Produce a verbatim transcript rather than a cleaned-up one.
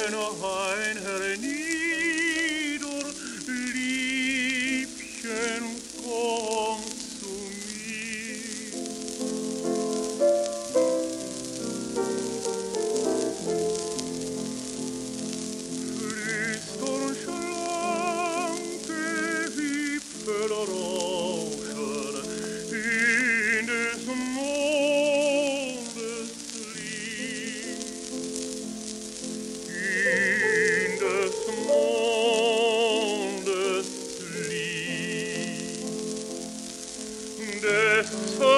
noch ein hernieder, Liebchen, komm zu mir. Frisch und schlanke Hüpfelrauschen in des Mondes Licht. In des Mondes Licht, des